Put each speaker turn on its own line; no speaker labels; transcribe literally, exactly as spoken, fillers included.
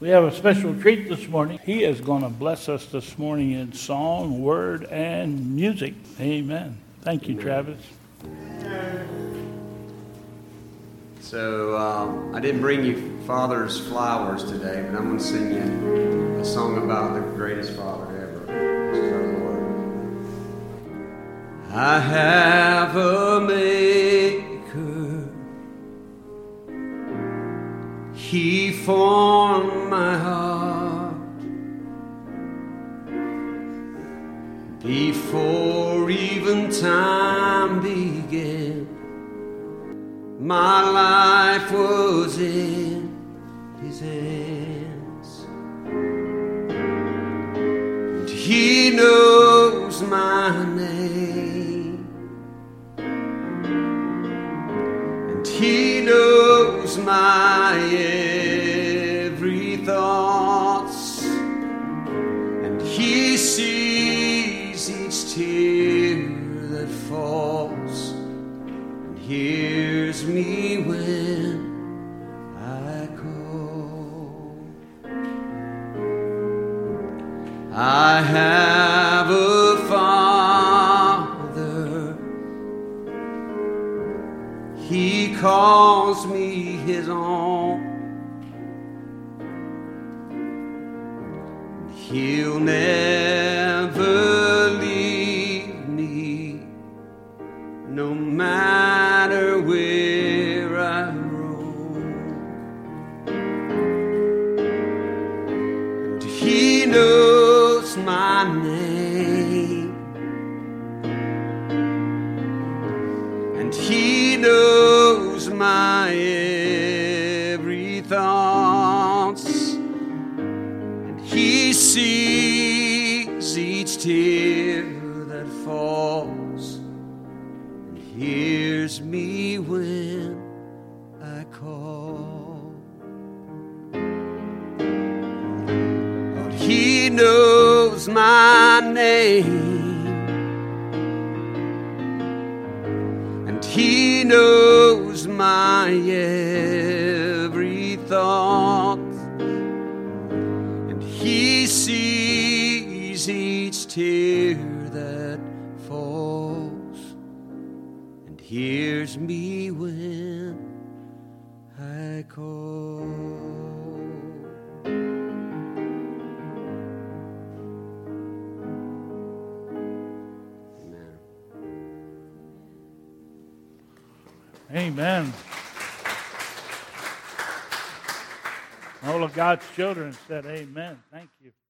We have a special treat this morning. He is going to bless us this morning in song, word, and music. Amen. Thank you, Travis.
So um, I didn't bring you Father's flowers today, but I'm going to sing you a song about the greatest father ever. This is our Lord. I have a maker. He formed my heart before even time began. My life was in His hands, and He knows my name, and He knows my every thoughts, and He sees each tear that falls, and hears me when I call. I have a Father. He calls me His own. He'll never leave me, no matter where I roam. And He knows my name, and He knows my every thoughts, and He sees each tear that falls, and hears me when I call. Lord, He knows my name, and He knows my every thought, and He sees each tear that falls, and hears me when I call.
Amen. All of God's children said amen. Thank you.